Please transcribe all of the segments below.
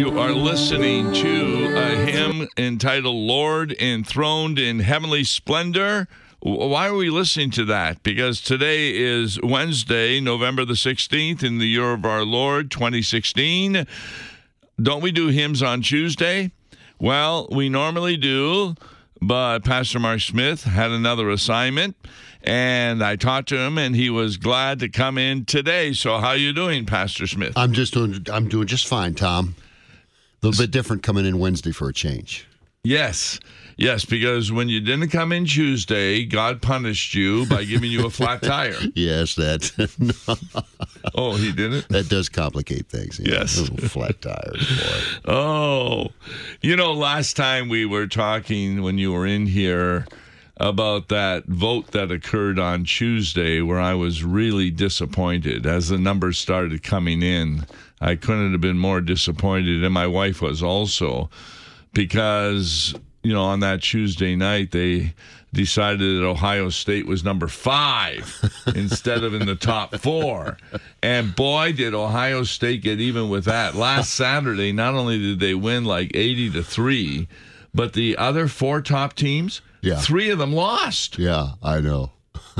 You are listening to a hymn entitled Lord Enthroned in Heavenly Splendor. Why are we listening to that? Because today is Wednesday, November the 16th, in the year of our Lord, 2016. Don't we do hymns on Tuesday? Well, we normally do, but Pastor Mark Smith had another assignment, and I talked to him, and he was glad to come in today. So how you doing, Pastor Smith? I'm doing just fine, Tom. A little bit different coming in Wednesday for a change. Yes, because when you didn't come in Tuesday, God punished you by giving you a flat tire. Yes, that. Oh, he didn't? That does complicate things. Yes. Little flat tires, boy. Oh, last time we were talking when you were in here about that vote that occurred on Tuesday where I was really disappointed as the numbers started coming in. I couldn't have been more disappointed, and my wife was also, because on that Tuesday night, they decided that Ohio State was number 5 instead of in the top 4. And boy, did Ohio State get even with that. Last Saturday, not only did they win like 80-3, but the other 4 top teams, 3 of them lost. Yeah, I know.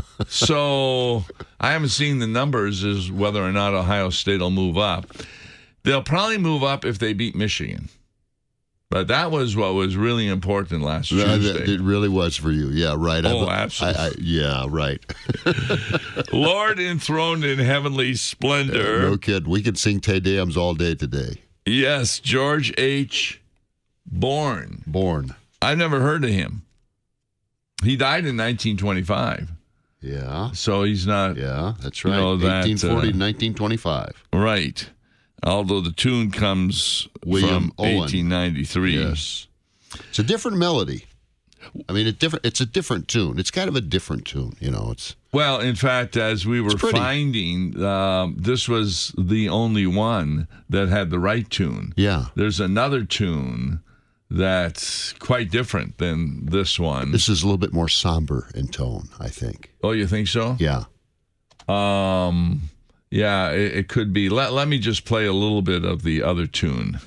So I haven't seen the numbers as whether or not Ohio State will move up. They'll probably move up if they beat Michigan. But that was what was really important last Tuesday. It really was for you. Yeah, right. Oh, absolutely. Yeah, right. Lord enthroned in heavenly splendor. No kidding. We could sing Te Deums all day today. Yes, George H. Bourne. I've never heard of him. He died in 1925. Yeah. So he's not... Yeah, that's right. 1840 to 1925. Right. Although the tune comes William from Owen. 1893. Yes. It's a different melody. I mean, it's a different tune. It's kind of a different tune, It's Well, in fact, as we were finding, this was the only one that had the right tune. Yeah. There's another tune that's quite different than this one. This is a little bit more somber in tone, I think. Oh, you think so? Yeah. Yeah, it could be. Let me just play a little bit of the other tune.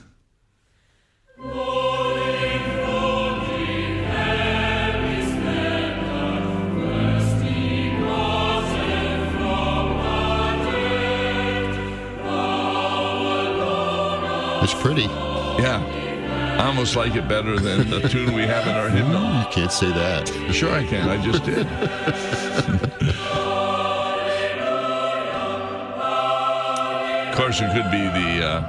It's pretty. Yeah. I almost like it better than the tune we have in our hymnal. You can't say that. Sure I can. I just did. Of course, it could be the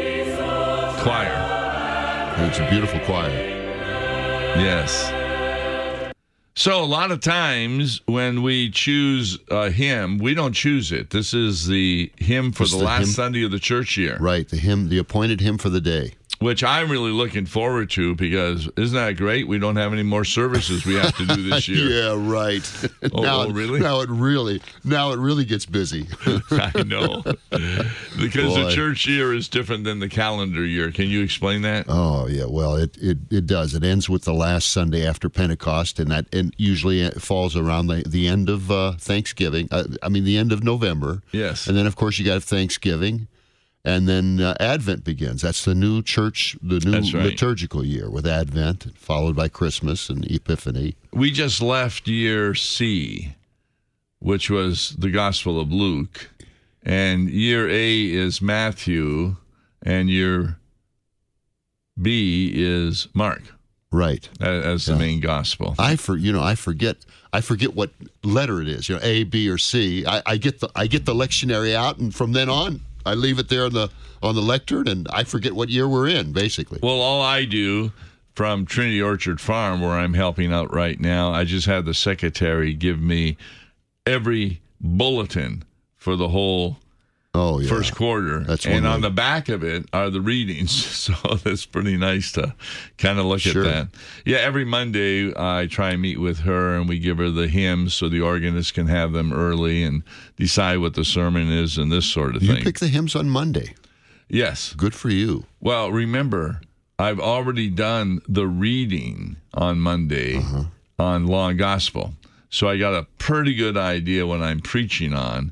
choir. It's a beautiful choir. Yes. So a lot of times when we choose a hymn, we don't choose it. This is the hymn for the last Sunday of the church year. Right, the appointed hymn for the day. Which I'm really looking forward to, because isn't that great? We don't have any more services we have to do this year. Yeah, right. Really? Now it really gets busy. I know. Because the church year is different than the calendar year. Can you explain that? Oh, yeah. Well, it does. It ends with the last Sunday after Pentecost, and usually it falls around the end of Thanksgiving. The end of November. Yes. And then, of course, you got Thanksgiving. And then Advent begins. That's the new liturgical year with Advent, followed by Christmas and Epiphany. We just left year C, which was the Gospel of Luke. And year A is Matthew, and year B is Mark. Right. As the main gospel. I forget what letter it is. A, B, or C. I get the lectionary out, and from then on, I leave it there on the lectern, and I forget what year we're in, basically. Well, all I do from Trinity Orchard Farm, where I'm helping out right now, I just have the secretary give me every bulletin for the whole first quarter. And on the back of it are the readings. So that's pretty nice to kind of look at that. Yeah, every Monday I try and meet with her, and we give her the hymns so the organist can have them early and decide what the sermon is and this sort of thing. You pick the hymns on Monday. Yes. Good for you. Well, remember, I've already done the reading on Monday on Law and Gospel. So I got a pretty good idea what I'm preaching on.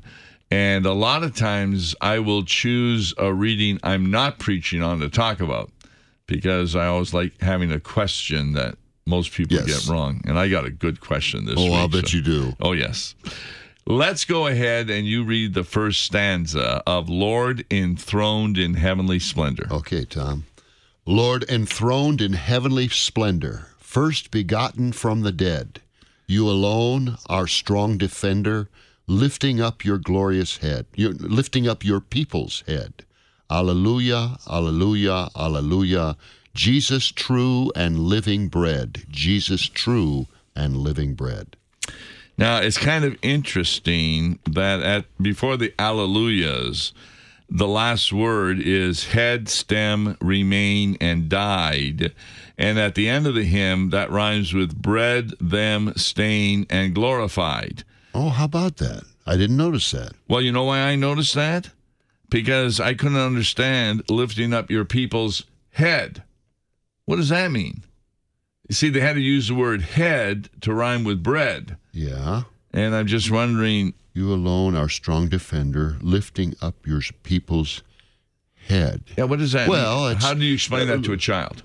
And a lot of times I will choose a reading I'm not preaching on to talk about, because I always like having a question that most people Yes. get wrong. And I got a good question this week. Oh, I'll bet you do. Oh, yes. Let's go ahead and you read the first stanza of Lord Enthroned in Heavenly Splendor. Okay, Tom. Lord, enthroned in heavenly splendor, first begotten from the dead, you alone, our strong defender, lifting up your glorious head, lifting up your people's head. Alleluia, alleluia, alleluia. Jesus true and living bread. Jesus true and living bread. Now, it's kind of interesting that before the Alleluias, the last word is head, stem, remain, and died. And at the end of the hymn, that rhymes with bread, them, stain, and glorified. Oh, how about that? I didn't notice that. Well, you know why I noticed that? Because I couldn't understand lifting up your people's head. What does that mean? You see, they had to use the word head to rhyme with bread. Yeah. And I'm just wondering, You alone, our strong defender, lifting up your people's head. yeah, what does that Well, mean? it's- How do you explain that to a child?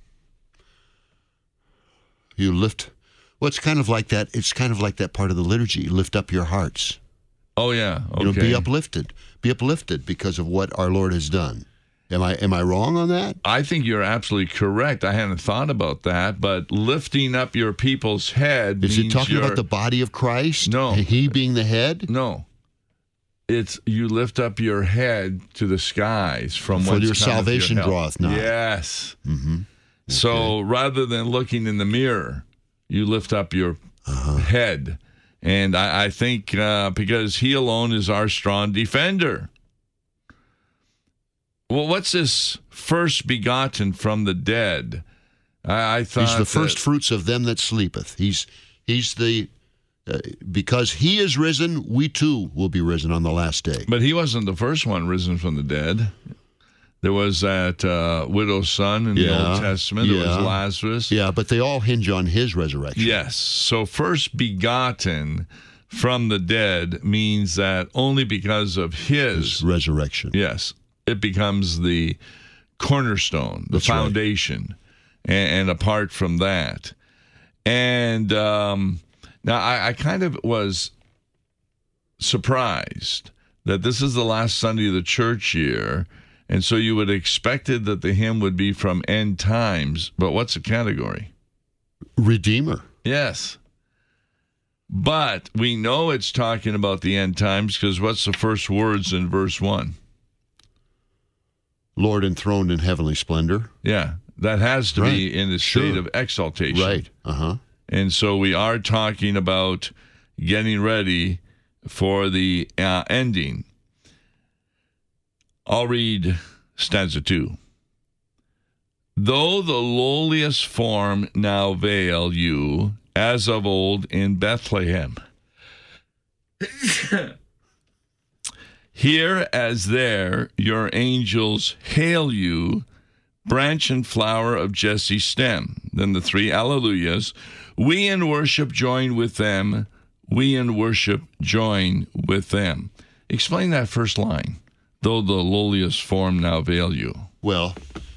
You lift. Well, it's kind of like that. It's kind of like that part of the liturgy. You lift up your hearts. Oh, yeah. Okay. You know, be uplifted. Be uplifted because of what our Lord has done. Am I wrong on that? I think you're absolutely correct. I hadn't thought about that, but lifting up your people's head Is it means talking you're- about the body of Christ? No. He being the head? No. It's you lift up your head to the skies from For whence your cometh salvation your help. draweth nigh. Yes. Mm-hmm. So rather than looking in the mirror, you lift up your head. And I think because he alone is our strong defender. Well, what's this first begotten from the dead? I thought He's the first fruits of them that sleepeth. He's the because he is risen, we too will be risen on the last day. But he wasn't the first one risen from the dead. There was that widow's son in the Old Testament. There was Lazarus. Yeah, but they all hinge on his resurrection. Yes. So first begotten from the dead means that only because of his resurrection. Yes. It becomes the cornerstone, the That's right. foundation. And apart from that. And now I kind of was surprised that this is the last Sunday of the church year. And so you would have expected that the hymn would be from end times. But what's the category? Redeemer. Yes. But we know it's talking about the end times because what's the first words in verse 1? Lord enthroned in heavenly splendor. Yeah. That has to be in the state Sure. of exaltation. Right. Uh-huh. And so we are talking about getting ready for the ending. I'll read stanza 2. Though the lowliest form now veil you, as of old in Bethlehem. Here as there your angels hail you, branch and flower of Jesse's stem. Then the three alleluias. We in worship join with them. We in worship join with them. Explain that first line. Though the lowliest form now veil you. Well,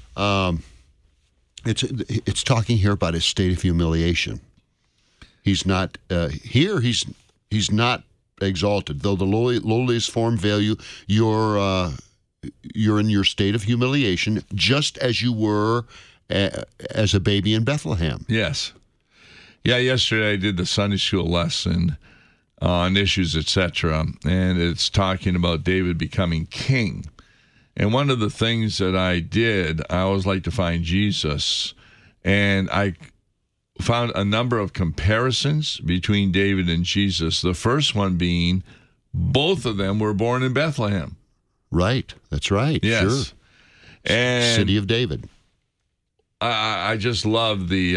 it's talking here about his state of humiliation. He's not here. He's not exalted. Though the lowliest form veil you, you're in your state of humiliation, just as you were as a baby in Bethlehem. Yes. Yeah, yesterday I did the Sunday school lesson on issues, etc., and it's talking about David becoming king. And one of the things that I did, I always like to find Jesus, and I found a number of comparisons between David and Jesus. The first one being both of them were born in Bethlehem. Right. That's right. Yes. Sure. And City of David. I just love the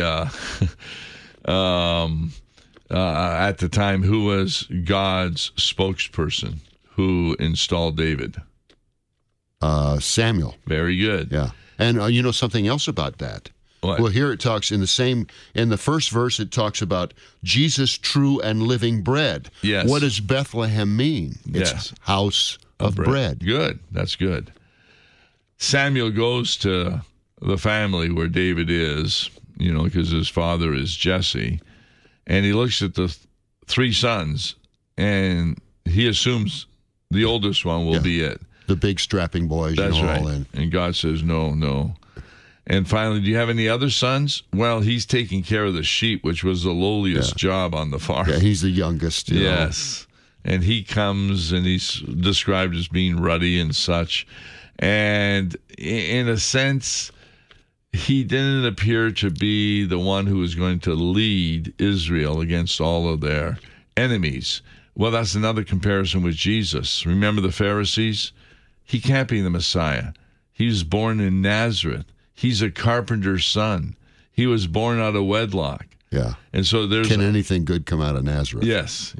at the time, who was God's spokesperson who installed David? Samuel. Very good. Yeah. And you know something else about that? What? Well, here it talks in the first verse, it talks about Jesus, true and living bread. Yes. What does Bethlehem mean? It's Yes. house of bread. Good. That's good. Samuel goes to the family where David is, because his father is Jesse, and he looks at the three sons, and he assumes the oldest one will be it. The big strapping boys, That's right. all in. And God says, no. And finally, do you have any other sons? Well, he's taking care of the sheep, which was the lowliest job on the farm. Yeah, he's the youngest. Yes. And he comes, and he's described as being ruddy and such. And in a sense, he didn't appear to be the one who was going to lead Israel against all of their enemies. Well, that's another comparison with Jesus. Remember the Pharisees? He can't be the Messiah. He was born in Nazareth. He's a carpenter's son. He was born out of wedlock. Yeah. And so Can anything good come out of Nazareth? Yes.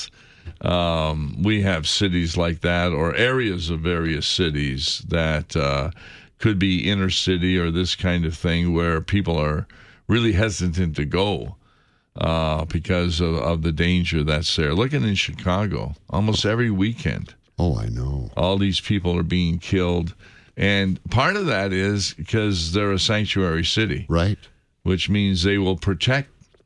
We have cities like that, or areas of various cities that could be inner city or this kind of thing, where people are really hesitant to go because of the danger that's there. Looking in Chicago, almost every weekend. Oh, I know. All these people are being killed. And part of that is because they're a sanctuary city. Right. Which means they will protect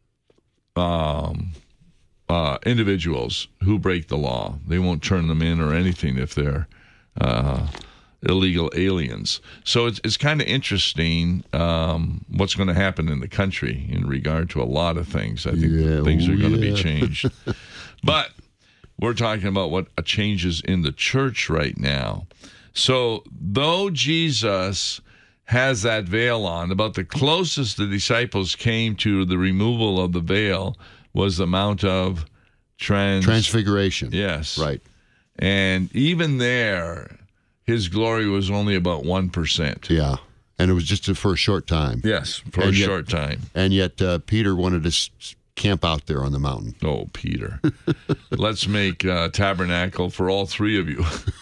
individuals who break the law. They won't turn them in or anything if they're illegal aliens. So it's kind of interesting what's going to happen in the country in regard to a lot of things. I think things are going to be changed. But we're talking about what changes in the church right now. So though Jesus has that veil on, about the closest the disciples came to the removal of the veil was the Mount of Transfiguration. Yes. Right. And even there, his glory was only about 1%. Yeah. And it was just for a short time. Yes, for a short time. And yet Peter wanted to camp out there on the mountain. Oh, Peter. Let's make tabernacle for all three of you.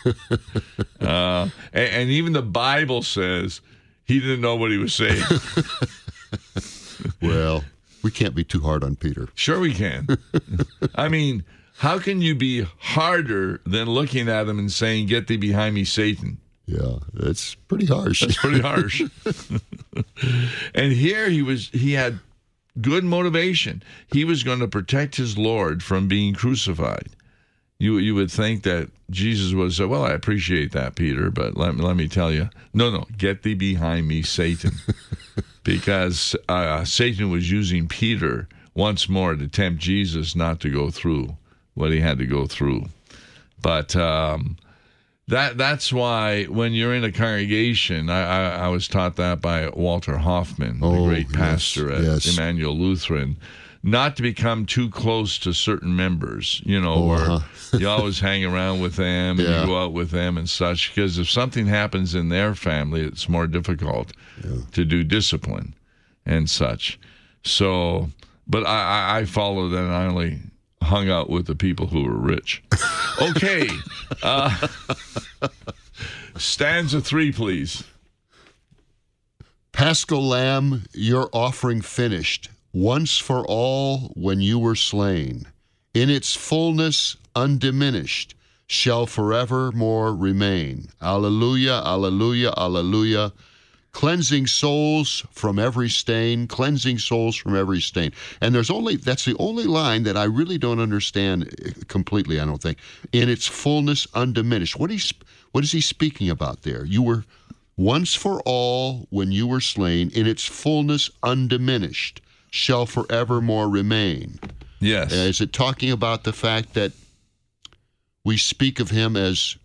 And even the Bible says he didn't know what he was saying. Well, we can't be too hard on Peter. Sure we can. I mean, how can you be harder than looking at him and saying, "Get thee behind me, Satan"? Yeah, that's pretty harsh. That's pretty harsh. And here he had good motivation. He was going to protect his Lord from being crucified. You would think that Jesus was, well, I appreciate that, Peter, but let me tell you, no, get thee behind me, Satan. Because Satan was using Peter once more to tempt Jesus not to go through what he had to go through. But that's why when you're in a congregation, I was taught that by Walter Hoffman, the great pastor at Emmanuel Lutheran, not to become too close to certain members, where you always hang around with them and you go out with them and such, because if something happens in their family, it's more difficult to do discipline and such. So, but I followed and I only hung out with the people who were rich. Okay. Stanza 3, please. Paschal Lamb, your offering finished, once for all when you were slain, in its fullness undiminished, shall forevermore remain. Alleluia, alleluia, alleluia. Cleansing souls from every stain, cleansing souls from every stain. And that's the only line that I really don't understand completely, I don't think. In its fullness undiminished. What is he speaking about there? You were once for all when you were slain, in its fullness undiminished, shall forevermore remain. Yes. Is it talking about the fact that we speak of him as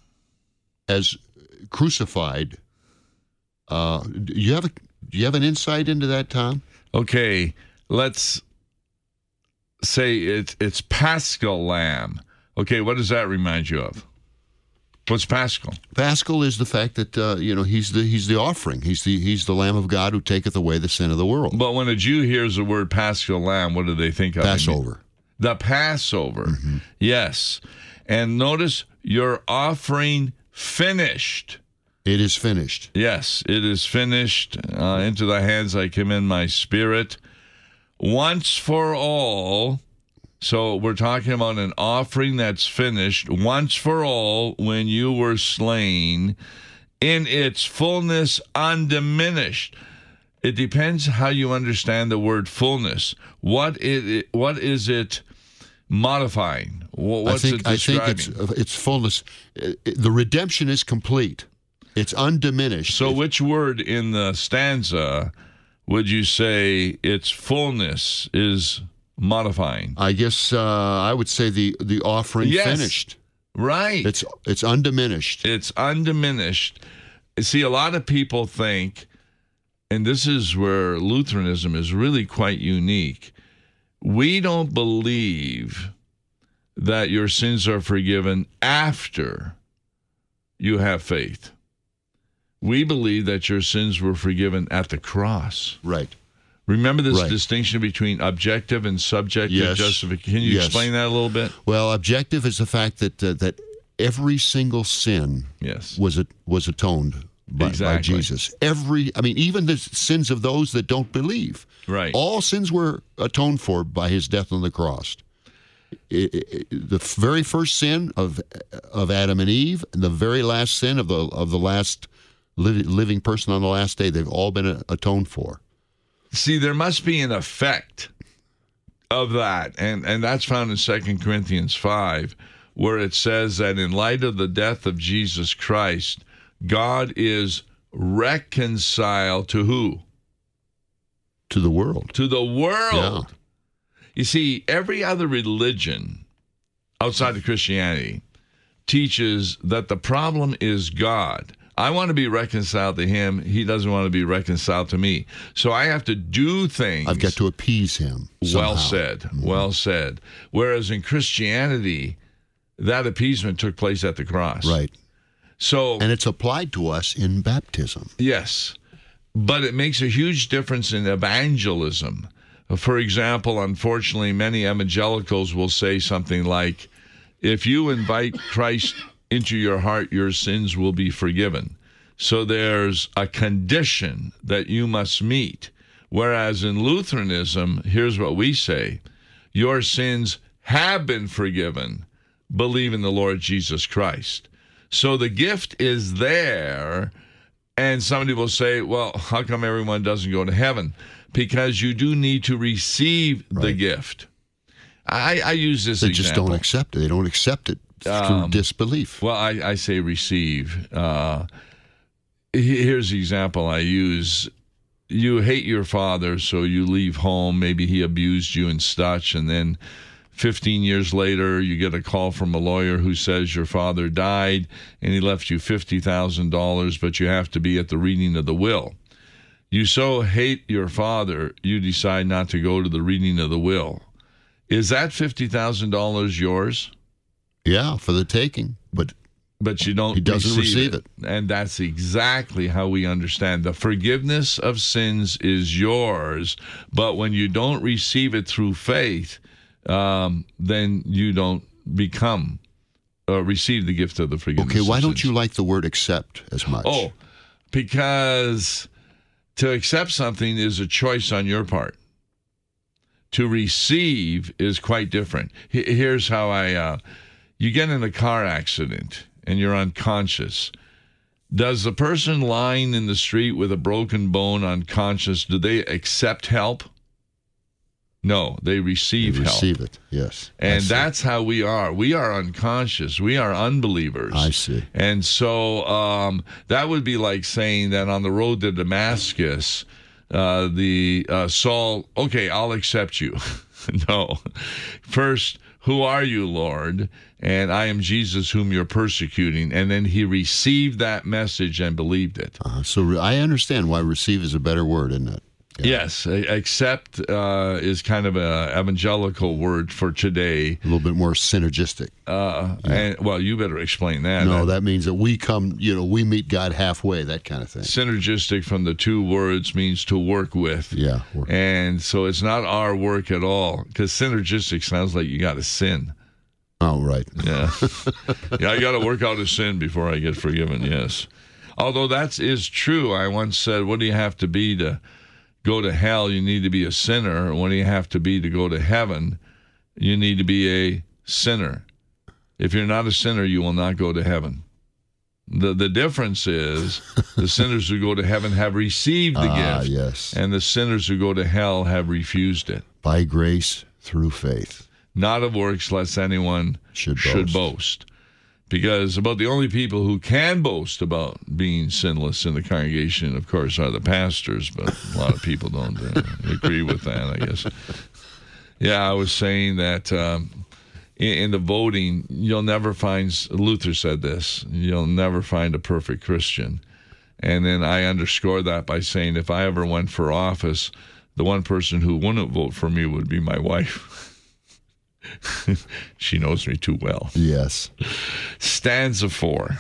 crucified? Do you have an insight into that, Tom? Okay, let's say it's Paschal Lamb. Okay, what does that remind you of? What's Paschal? Paschal is the fact that he's the offering. He's the Lamb of God who taketh away the sin of the world. But when a Jew hears the word Paschal Lamb, what do they think of? Passover. The Passover. Yes. And notice your offering finished. It is finished. Yes, it is finished. Into thy hands I commend my spirit. Once for all. So we're talking about an offering that's finished once for all when you were slain in its fullness undiminished. It depends how you understand the word fullness. What is it modifying? What's it describing? I think it's fullness. The redemption is complete. It's undiminished. So which word in the stanza would you say its fullness is modifying? I guess I would say the offering finished. Right. It's undiminished. It's undiminished. See, a lot of people think, and this is where Lutheranism is really quite unique, we don't believe that your sins are forgiven after you have faith. We believe that your sins were forgiven at the cross. Right. Remember this distinction between objective and subjective justification? Can you explain that a little bit? Well, objective is the fact that every single sin was atoned by Jesus. Even the sins of those that don't believe. Right. All sins were atoned for by his death on the cross. The very first sin of Adam and Eve, and the very last sin of the last living person on the last day, they've all been atoned for. See, there must be an effect of that, and that's found in 2 Corinthians 5, where it says that in light of the death of Jesus Christ, God is reconciled to who? To the world. To the world. Yeah. You see, every other religion outside of Christianity teaches that the problem is God. I want to be reconciled to him. He doesn't want to be reconciled to me. So I have to do things. I've got to appease him somehow. Well said. Mm-hmm. Well said. Whereas in Christianity, that appeasement took place at the cross. Right. So, and it's applied to us in baptism. Yes. But it makes a huge difference in evangelism. For example, unfortunately, many evangelicals will say something like, if you invite Christ into your heart, your sins will be forgiven. So there's a condition that you must meet. Whereas in Lutheranism, here's what we say: your sins have been forgiven. Believe in the Lord Jesus Christ. So the gift is there, and somebody will say, well, how come everyone doesn't go to heaven? Because you do need to receive the gift. I use this example. They just don't accept it. They don't accept it through disbelief. Well, I say receive. Here's the example I use. You hate your father, so you leave home. Maybe he abused you and such, and then 15 years later, you get a call from a lawyer who says your father died and he left you $50,000, but you have to be at the reading of the will. You so hate your father, you decide not to go to the reading of the will. Is that $50,000 yours? Yeah, for the taking, but you don't. He doesn't receive it. And that's exactly how we understand. The forgiveness of sins is yours, but when you don't receive it through faith, then you don't receive the gift of the forgiveness. Okay, why don't you like the word accept as much? Oh, because to accept something is a choice on your part. To receive is quite different. Here's how you get in a car accident and you're unconscious. Does the person lying in the street with a broken bone unconscious, do they accept help? No, they receive help. Receive it, yes. And that's how we are. We are unconscious. We are unbelievers. I see. And so that would be like saying that on the road to Damascus, Saul, okay, I'll accept you. No. First, who are you, Lord? And I am Jesus whom you're persecuting. And then he received that message and believed it. So I understand why receive is a better word, isn't it? Yeah. Yes, accept is kind of an evangelical word for today. A little bit more synergistic. And well, you better explain that. No, that means that we come, we meet God halfway, that kind of thing. Synergistic from the two words means to work with. Yeah. And so it's not our work at all, because synergistic sounds like you got to sin. Oh, right. Yeah. Yeah, I got to work out a sin before I get forgiven, yes. Although that is true. I once said, what do you have to be to go to hell? You need to be a sinner. What do you have to be to go to heaven? You need to be a sinner. If you're not a sinner, you will not go to heaven. The difference is the sinners who go to heaven have received the gift, yes. and the sinners who go to hell have refused it. By grace through faith. Not of works, lest anyone should boast. Because about the only people who can boast about being sinless in the congregation, of course, are the pastors, but a lot of people don't agree with that, I guess. Yeah, I was saying that in the voting, you'll never find, Luther said this, you'll never find a perfect Christian. And then I underscore that by saying if I ever went for office, the one person who wouldn't vote for me would be my wife. She knows me too well. Yes. Stanza 4.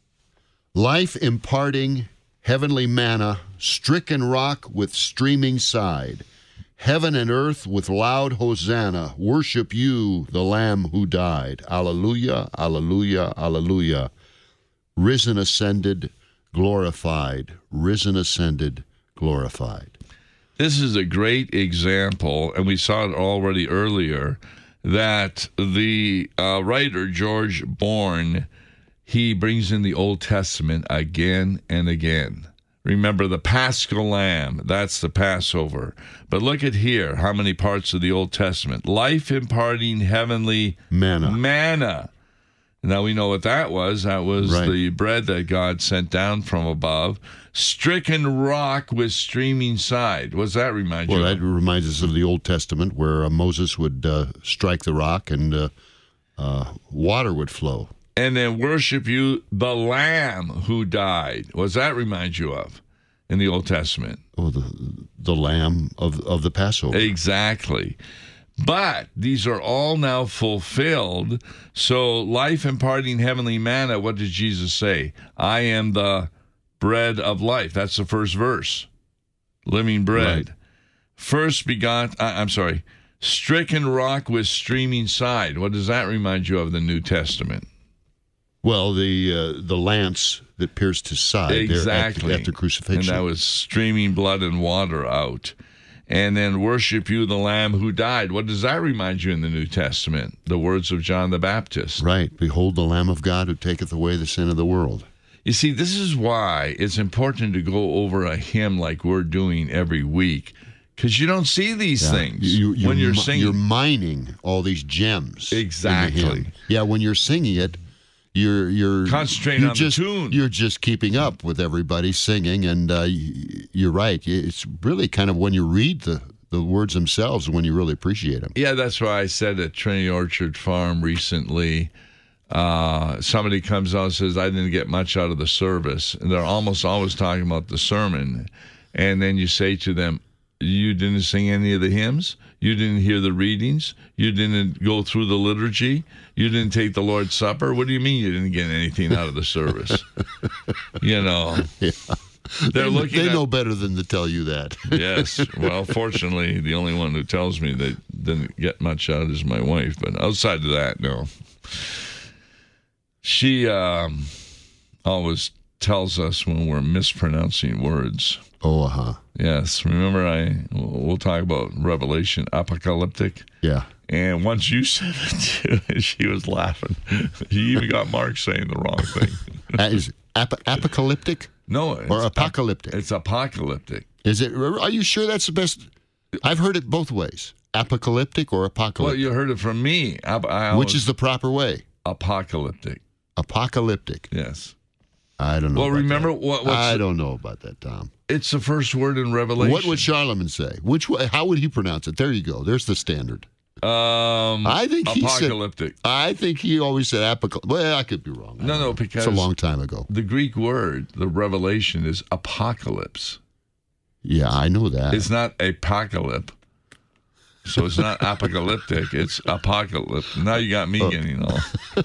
Life imparting heavenly manna, stricken rock with streaming side. Heaven and earth with loud hosanna worship you, the Lamb who died. Alleluia, alleluia, alleluia. Risen, ascended, glorified. Risen, ascended, glorified. This is a great example, and we saw it already earlier, that the writer, George Bourne, he brings in the Old Testament again and again. Remember the Paschal Lamb, that's the Passover. But look at here, how many parts of the Old Testament. Life imparting heavenly manna. Now we know what that was. That was right. The bread that God sent down from above. Stricken rock with streaming side. What does that remind you of? Well, that reminds us of the Old Testament where Moses would strike the rock and water would flow. And then worship you, the Lamb who died. What does that remind you of in the Old Testament? Oh, the Lamb of the Passover. Exactly. But these are all now fulfilled. So life imparting heavenly manna, what did Jesus say? I am the bread of life. That's the first verse. Living bread. Right. First begot, stricken rock with streaming side. What does that remind you of the New Testament? Well, the lance that pierced his side exactly. After crucifixion. And that was streaming blood and water out. And then worship you, the Lamb who died. What does that remind you in the New Testament? The words of John the Baptist. Right. Behold the Lamb of God who taketh away the sin of the world. You see, this is why it's important to go over a hymn like we're doing every week, because you don't see these things when you're singing. You're mining all these gems. Exactly. Yeah, when you're singing it, you're concentrating on the tune. You're just keeping up with everybody singing, and you're right. It's really kind of when you read the words themselves when you really appreciate them. Yeah, that's why I said at Trinity Orchard Farm recently, somebody comes out and says, I didn't get much out of the service. And they're almost always talking about the sermon. And then you say to them, you didn't sing any of the hymns? You didn't hear the readings? You didn't go through the liturgy? You didn't take the Lord's Supper? What do you mean you didn't get anything out of the service? You know. Yeah. They know better than to tell you that. Yes. Well, fortunately, the only one who tells me they didn't get much out is my wife. But outside of that, no. She always tells us when we're mispronouncing words. Oh, uh-huh. Yes. Remember, we'll talk about Revelation, apocalyptic. Yeah. And once you said it, too, she was laughing. She even got Mark saying the wrong thing. Is apocalyptic? No. Or apocalyptic? It's apocalyptic. Is it? Are you sure that's the best? I've heard it both ways. Apocalyptic or apocalyptic? Well, you heard it from me. Which is the proper way? Apocalyptic. Apocalyptic. Yes. I don't know. Well, remember what? I don't know about that, Tom. It's the first word in Revelation. What would Charlemagne say? Which way? How would he pronounce it? There you go. There's the standard. I think he apocalyptic. I think he always said apocalyptic. Well, I could be wrong. No, because it's a long time ago. The Greek word, the Revelation, is apocalypse. Yeah, I know that. It's not apocalypse. So it's not apocalyptic. It's apocalypse. Now you got me getting all.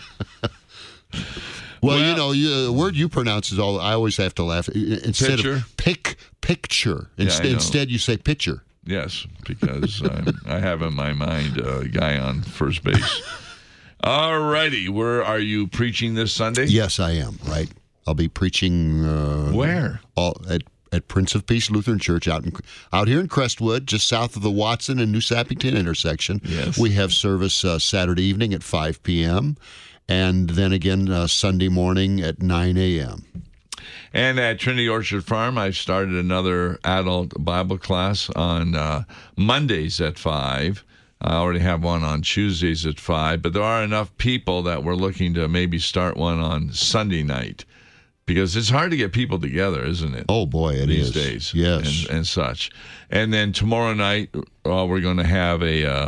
Well, you know, the word you pronounce is all. I always have to laugh. Instead picture? Of picture. Instead, you say pitcher. Yes, because I have in my mind a guy on first base. All righty. Where are you preaching this Sunday? Yes, I am, right. I'll be preaching Where? At Prince of Peace Lutheran Church out here in Crestwood, just south of the Watson and New Sappington intersection. Yes. We have service Saturday evening at 5 p.m. and then again Sunday morning at 9 a.m. And at Trinity Orchard Farm, I've started another adult Bible class on Mondays at 5. I already have one on Tuesdays at 5, but there are enough people that we're looking to maybe start one on Sunday night. Because it's hard to get people together, isn't it? Oh, boy, it these is. days. Yes. And such. And then tomorrow night, we're going to have a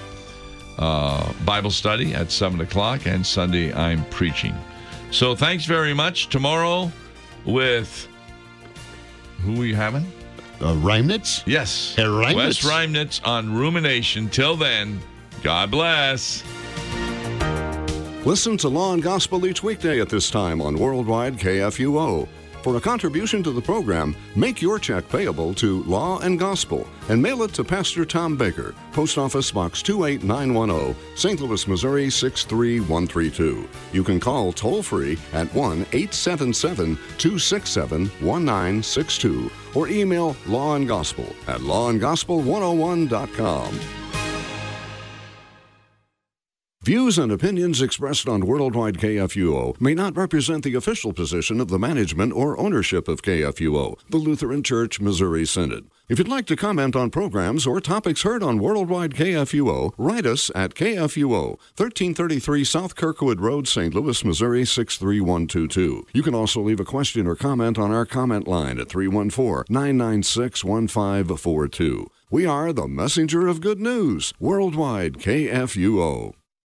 Bible study at 7 o'clock, and Sunday I'm preaching. So thanks very much. Tomorrow with, who are we having? Reimnitz? Yes. Herr Reimnitz. Wes Reimnitz on Rumination. Till then, God bless. Listen to Law and Gospel each weekday at this time on Worldwide KFUO. For a contribution to the program, make your check payable to Law and Gospel and mail it to Pastor Tom Baker, Post Office Box 28910, St. Louis, Missouri 63132. You can call toll-free at 1-877-267-1962 or email lawandgospel@lawandgospel101.com. Views and opinions expressed on Worldwide KFUO may not represent the official position of the management or ownership of KFUO, the Lutheran Church Missouri Synod. If you'd like to comment on programs or topics heard on Worldwide KFUO, write us at KFUO, 1333 South Kirkwood Road, St. Louis, Missouri 63122. You can also leave a question or comment on our comment line at 314-996-1542. We are the messenger of good news, Worldwide KFUO.